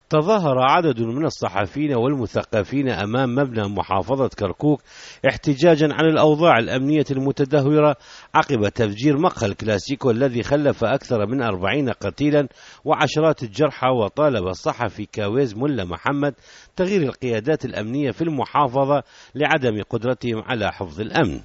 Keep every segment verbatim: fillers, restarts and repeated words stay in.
تظاهر عدد من الصحفيين والمثقفين أمام مبنى محافظة كركوك احتجاجا على الأوضاع الأمنية المتدهورة عقب تفجير مقهى الكلاسيكو الذي خلف أكثر من أربعين قتيلا وعشرات الجرحى. وطالب الصحفي كاويز ملا محمد تغيير القيادات الأمنية في المحافظة لعدم قدرتهم على حفظ الأمن.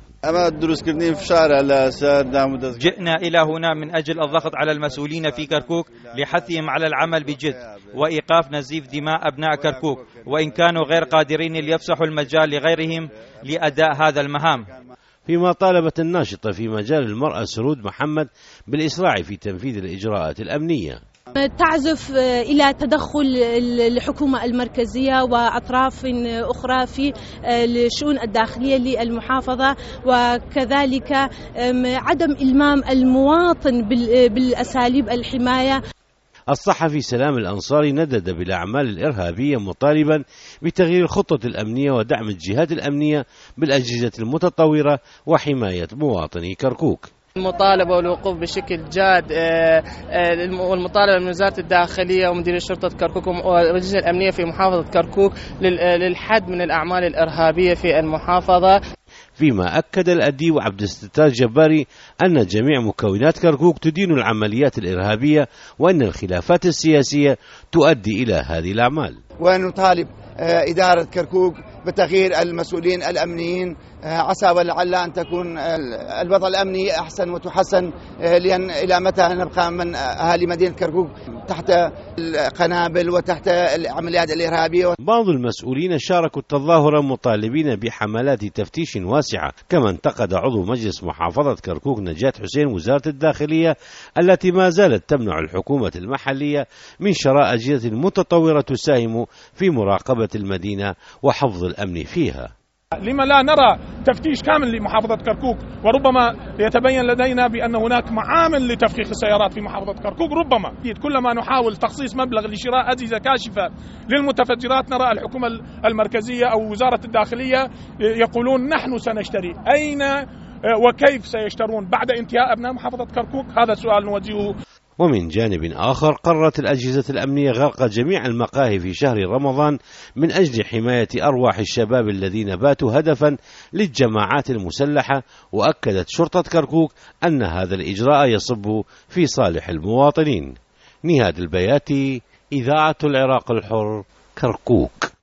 جئنا إلى هنا من أجل الضغط على المسؤولين في كركوك لحثهم على العمل بجد وإيقاف نزيف دماء أبناء كركوك، وإن كانوا غير قادرين ليفسحوا المجال لغيرهم لأداء هذا المهام. فيما طالبت الناشطة في مجال المرأة سرود محمد بالإسراع في تنفيذ الإجراءات الأمنية. تعزف إلى تدخل الحكومة المركزية وأطراف أخرى في الشؤون الداخلية للمحافظة، وكذلك عدم إلمام المواطن بالأساليب الحماية. الصحفي سلام الأنصاري ندد بالأعمال الإرهابية مطالبا بتغيير الخطة الأمنية ودعم الجهات الأمنية بالأجهزة المتطورة وحماية مواطني كركوك. المطالبة والوقوف بشكل جاد والمطالبة من وزارة الداخلية ومديرية شرطة كركوك والأجهزة الأمنية في محافظة كركوك للحد من الأعمال الإرهابية في المحافظة. فيما أكد الأديب عبد الستار جباري أن جميع مكونات كركوك تدين العمليات الإرهابية وأن الخلافات السياسية تؤدي إلى هذه الأعمال. ونطالب إدارة كركوك بتغيير المسؤولين الأمنيين عسى ولعل أن تكون الوضع الأمني أحسن وتحسن، لأن إلى متى نبقى من أهالي مدينة كركوك تحت القنابل وتحت العمليات الإرهابية. بعض المسؤولين شاركوا التظاهر مطالبين بحملات تفتيش واسعة، كما انتقد عضو مجلس محافظة كركوك نجاة حسين وزارة الداخلية التي ما زالت تمنع الحكومة المحلية من شراء أجهزة متطورة تساهم في مراقبة المدينة وحفظ الأمن فيها. لما لا نرى تفتيش كامل لمحافظة كركوك؟ وربما يتبين لدينا بأن هناك معامل لتفخيخ السيارات في محافظة كركوك. ربما كلما نحاول تخصيص مبلغ لشراء أجهزة كاشفة للمتفجرات نرى الحكومة المركزية أو وزارة الداخلية يقولون نحن سنشتري. أين وكيف سيشترون بعد انتهاء أبناء محافظة كركوك؟ هذا السؤال نوجهه. ومن جانب آخر قررت الأجهزة الأمنية غلق جميع المقاهي في شهر رمضان من أجل حماية أرواح الشباب الذين باتوا هدفا للجماعات المسلحة. وأكدت شرطة كركوك أن هذا الإجراء يصب في صالح المواطنين. نهاد البياتي، إذاعة العراق الحر، كركوك.